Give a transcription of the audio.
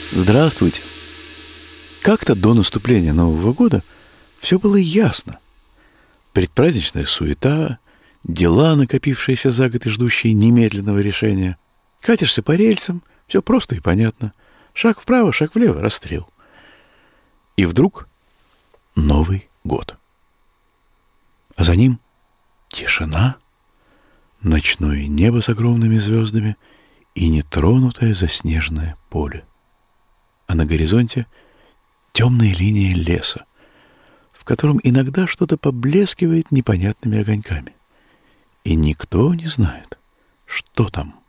Здравствуйте. Как-то до наступления Нового года все было ясно. Предпраздничная суета, дела, накопившиеся за год и ждущие немедленного решения. Катишься по рельсам, все просто и понятно. Шаг вправо, шаг влево, расстрел. И вдруг Новый год. А за ним тишина, ночное небо с огромными звездами и нетронутое заснеженное поле. А на горизонте темная линия леса, в котором иногда что-то поблескивает непонятными огоньками. И никто не знает, что там.